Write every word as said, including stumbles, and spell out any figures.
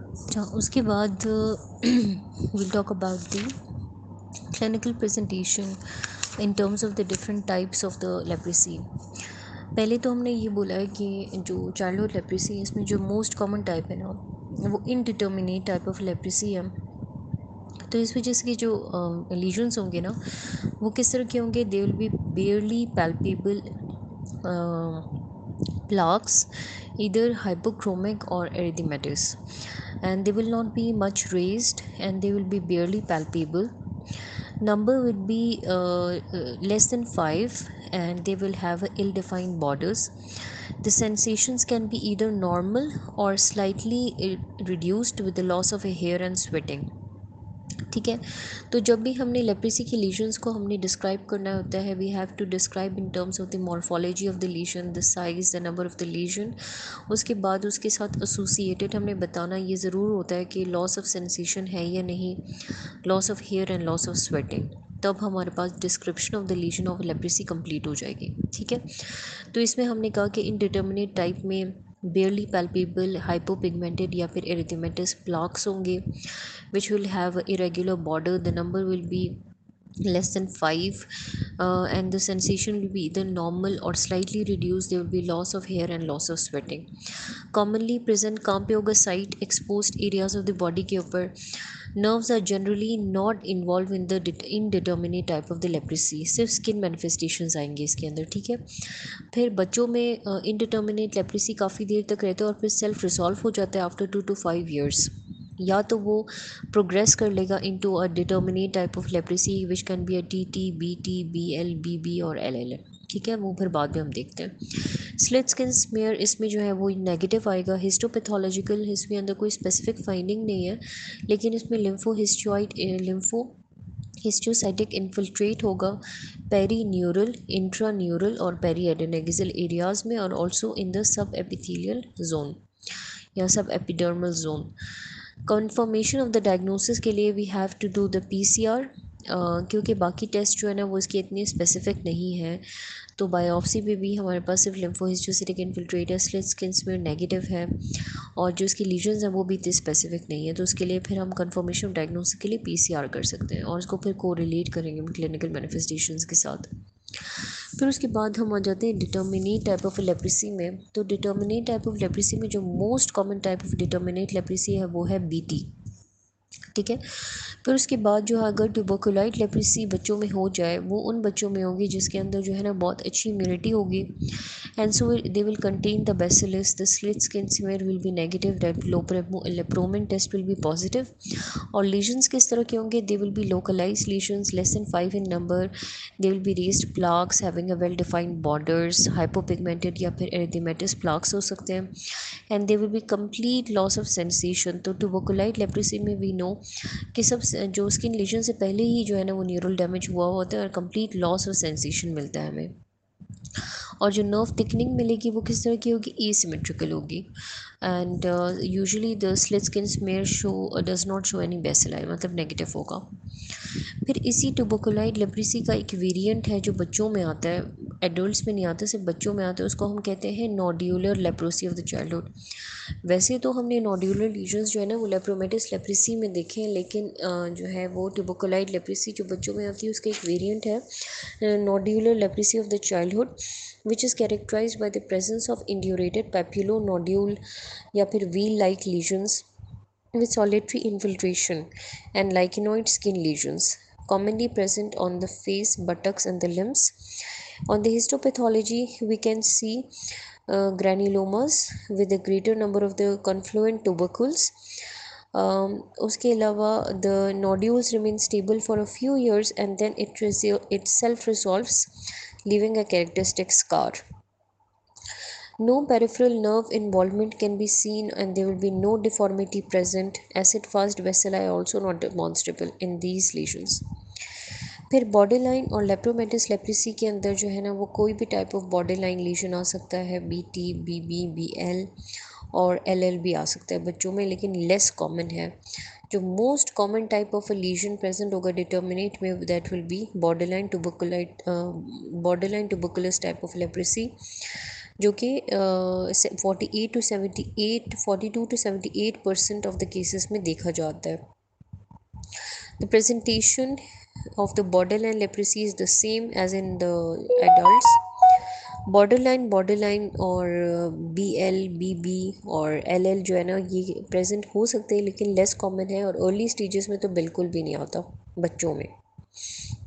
अच्छा, उसके बाद we'll talk about the clinical presentation in terms of the different types of the leprosy. पहले तो हमने ये बोला है कि जो चाइल्डहुड लेप्रेसी है इसमें जो मोस्ट कॉमन टाइप है ना वो इनडिटर्मिनेट टाइप ऑफ लेप्रेसी है। तो इस वजह से जो लीजन्स होंगे ना वो किस तरह के होंगे, they will be barely palpable plaques, either hypochromic or erythematous, and they will not be much raised and they will be barely palpable. Number would be uh, uh, less than five and they will have ill defined borders. The sensations can be either normal or slightly uh, reduced with the loss of a hair and sweating. ठीक है, तो जब भी हमने leprosy के lesions को हमने describe करना होता है, we have to describe in terms of the morphology of the lesion, the size, the number of the lesion. उसके बाद उसके साथ एसोसिएटेड हमने बताना ये ज़रूर होता है कि लॉस ऑफ सेंसेशन है या नहीं, loss of hair and loss of sweating, तब हमारे पास description of the lesion of leprosy complete हो जाएगी। ठीक है, तो इसमें हमने कहा कि इनडिटर्मिनेट टाइप में बेयरली पैल्पेबल हाइपोपिगमेंटेड या फिर एरिथेमेटस प्लाक्स होंगे which will have a irregular border. The number will be less than five, uh, and the sensation will be either normal or slightly reduced. There will be loss of hair and loss of sweating. Commonly present कहाँ पे होगा, site exposed areas of the body के ऊपर। Nerves are generally not involve in the indeterminate type of the leprosy, सिर्फ skin manifestations आएंगे इसके अंदर। ठीक है, फिर बच्चों में इनडिटर्मिनेट लेप्रेसी काफ़ी देर तक रहता है और फिर सेल्फ रिजॉल्व हो जाता है after two to five years, या तो वो प्रोग्रेस कर लेगा into a determinate type of leprosy which can be a T T B T B L B B और एल एल। ठीक है, वो फिर बाद में हम देखते हैं। स्लिट स्किन स्मेयर इसमें जो है वो नेगेटिव आएगा। हिस्टोपैथोलॉजिकल इसमें अंदर कोई स्पेसिफिक फाइंडिंग नहीं है, लेकिन इसमें lympho histoid lymphohistiocytic infiltrate होगा पेरी न्यूरल, इंट्रा न्यूरल और पेरी एडेनेक्सियल एरियाज में, और also in the subepithelial zone या subepidermal zone. Confirmation of the diagnosis के लिए we have to do the PCR, क्योंकि बाकी test जो है ना वो इसके इतने स्पेसिफिक नहीं है, तो बायोप्सी पे भी हमारे पास सिर्फ लिम्फोहिस्टोसिटिक इन्फिल्ट्रेट है, स्लिट स्किन स्मेयर नेगेटिव है, और जो उसकी लीजन्स हैं वो भी इतने स्पेसिफिक नहीं है, तो उसके लिए फिर हम कंफर्मेशन ऑफ डायग्नोसिस के लिए पीसीआर कर सकते हैं और उसको फिर कोरिलेट करेंगे क्लिनिकल मैनिफेस्टेशंस के साथ। फिर उसके बाद हम आ जाते हैं डिटर्मिनेट टाइप ऑफ लेप्रेसी में। तो डिटर्मिनेट टाइप ऑफ लेप्रेसी में जो most common type of determinate leprosy है वो है बीटी। ठीक है, फिर उसके बाद जो है अगर ट्यूबरकुलाइट लेप्रेसी बच्चों में हो जाए, वो उन बच्चों में होगी जिसके अंदर जो है ना बहुत अच्छी इम्यूनिटी होगी, and so they will contain the bacillus, the slit skin smear will be negative, lepromin test will be positive, और लीजन्स किस तरह के होंगे, they will be localize lesions less than five in number, they will be raised plaques having a well defined borders, hypopigmented या फिर erythematous plaques हो सकते हैं, and they will be complete loss of sensation. तो tuberculoid leprosy में we know कि सब जो स्किन लीजन से पहले ही जो है ना वो न्यूरल डैमेज हुआ होता है और कंप्लीट लॉस ऑफ सेंसेशन मिलता है हमें, और जो नर्व थिकनिंग मिलेगी वो किस तरह की होगी, एसिमेट्रिकल होगी, and usually the slit skin smear show does not show any bacilli, मतलब नेगेटिव होगा। फिर इसी ट्यूबरकुलाइट लेप्रेसी का एक वेरिएंट है जो बच्चों में आता है, एडल्ट्स में नहीं आता, सिर्फ बच्चों में आता है, उसको हम कहते हैं nodular leprosy of the childhood. वैसे तो हमने नोड्यूलर लीजन्स जो है ना वो लेप्रोमेटिस लेप्रेसी में देखे हैं, लेकिन अ, जो है वो ट्यूबरकुलाइट लेप्रेसी जो बच्चों में आती है उसका एक वेरिएंट है nodular leprosy of the childhood, which is characterized by the presence of indurated papillonodule या फिर wheel like lesions with solitary infiltration and lichenoid skin lesions commonly present on the face, buttocks and the limbs. On the histopathology we can see uh, granulomas with a greater number of the confluent tubercles. Um, उसके अलावा the nodules remain stable for a few years and then it, resol- it self resolves, leaving a characteristic scar. No peripheral nerve involvement can be seen and there will be no deformity present. Acid fast vessel are also not demonstrable in these lesions. फिर borderline और lepromatous leprosy के अंदर जो है ना वो कोई भी type of borderline lesion आ सकता है, B T B B B L और एल एल भी आ सकता है बच्चों में, लेकिन लेस कॉमन है। जो most common type of a lesion present होगा डिटर्मिनेट में, that will be borderline tuberculoid borderline tuberculous type of leprosy, जो कि forty eight to seventy eight forty two to seventy eight percent of the cases में देखा जाता है. The presentation of the borderline leprosy is the same as in the adults. Borderline borderline और B L B B और L L जो है ना, ये प्रेजेंट हो सकते हैं लेकिन लेस कॉमन है, और अर्ली स्टेजेस में तो बिल्कुल भी नहीं आता बच्चों में.